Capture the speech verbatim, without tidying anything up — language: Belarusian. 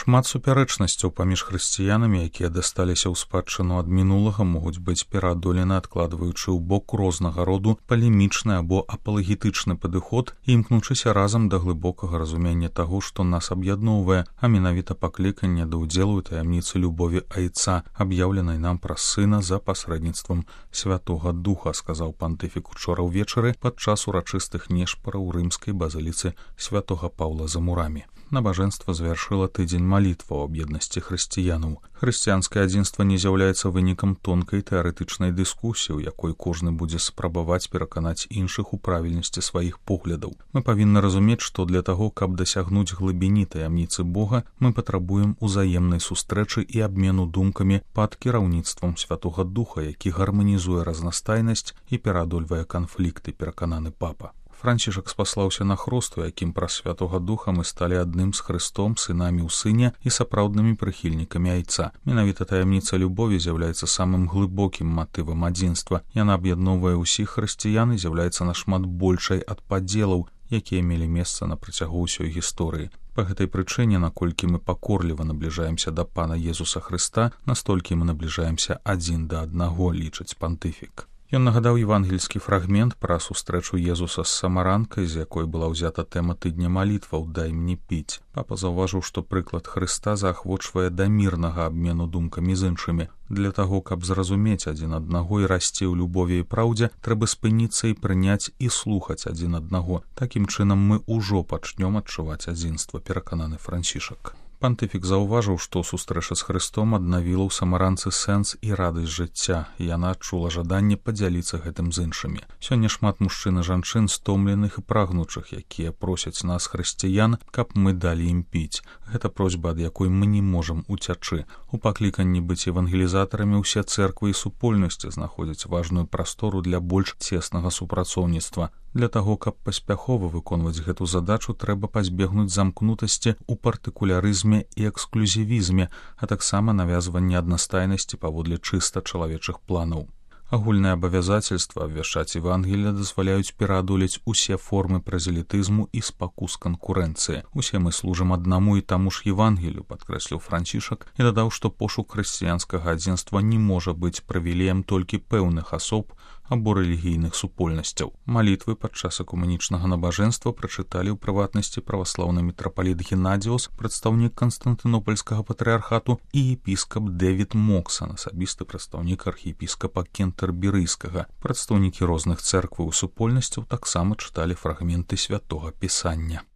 Шмат супярэчнасцяў паміж хрысціянамі, якія дасталіся ў спадчыну ад мінулага, могуць быць пераадолены, адкладваючы ў бок рознага роду палемічны або апалагетычны падыход і імкнучыся разам да глыбокага разумення таго, што нас аб'ядноўвае, а менавіта пакліканне да ўдзелу ў таямніцы любові Айца, аб'яўленай нам праз Сына за пасрэдніцтвам Святога Духа, сказаў пантыфік учора ўвечары падчас урачыстых нешпараў у рымскай базыліцы Святога Паўла за мурамі. Набажэнства завяршыла тыдзень малітва ў аб'еднасці хрысціянаў. Хрысціянскае адзінства не з'яўляецца вынікам тонкай тэарэтычнай дыскусіі, у якой кожны будзе спрабаваць пераканаць іншых у правільнасці сваіх поглядаў. Мы павінны разумець, што для таго, каб дасягнуць глыбіні таямніцы Бога, мы патрабуем узаемнай сустрэчы і абмену думкамі пад кіраўніцтвам Святога Духа, які гарманізуе разнастайнасць і пераадольвае канфлікты, перакананы папа. Францішак спаслаўся на хрост, у якім праз Святога Духа мы сталі адным з Хрыстом, сынамі ў Сыне і сапраўднымі прыхільнікамі Айца. Менавіта таямніца любові з'яўляецца самым глыбокім матывам адзінства. Яна аб'ядноўвае ўсіх хрысціян і з'яўляецца нашмат большай ад падзелаў, якія мелі месца на працягу ўсёй гісторыі. Па гэтай прычыне, наколькі мы пакорліва набліжаемся да Пана Езуса Хрыста, настолькі мы набліжаемся адзін да аднаго, лічыць пантыфік. Ён нагадаў евангельскі фрагмент пра сустрэчу Езуса з самаранкай, з якой была ўзята тэма тыдня малітваў «Дай мне піць». Папа заўважыў, што прыклад Хрыста заахвочвае да мірнага абмену думкамі з іншымі. Для таго, каб зразумець адзін аднаго і расці ў любові і праўдзе, трэба спыніцца і прыняць і слухаць адзін аднаго. Такім чынам мы ўжо пачнём адчуваць адзінства, перакананы Францішак. Пантыфік заўважыў, што сустрэча з Хрыстом аднавіла ў самаранцы сэнс і радасць жыцця, і яна адчула жаданне падзяліцца гэтым з іншымі. Сёння шмат мужчын і жанчын стомленых і прагнучых, якія просяць нас, хрысціян, каб мы далі ім піць. Гэта просьба, ад якой мы не можам уцячы. У пакліканні быць евангелізатарамі ўсе цэрквы і супольнасці знаходзяць важную прастору для больш цеснага супрацоўніцтва. Для таго, каб паспяхова выконваць гэту задачу, трэба пазбегнуць замкнутасці ў партыкулярызме і эксклюзівізме, а таксама навязванне аднастайнасці паводле чыста чалавечых планаў. Агульнае абавязацельства абвяшчаць Евангелія дазваляюць пераадолець усе формы празелітызму і спакус канкурэнцыі. Усе мы служым аднаму і таму ж Евангелію, падкрэсліў Францішак і дадаў, што пошук хрысціянскага адзінства не можа быць прывілеем толькі пэўных асоб або рэлігійных супольнасцяў. Малітвы падчас экумэнічнага набажэнства прачыталі ў прыватнасці праваслаўны мітрапаліт Геннадзіус, прадстаўнік Канстантынопольскага патрыархату, і епіскап Дэвід Моксан, асабісты прадстаўнік архіепіскапа Кентэрберыйскага. Прадстаўнікі розных цэркваў і супольнасцяў таксама чыталі фрагменты святога пісання.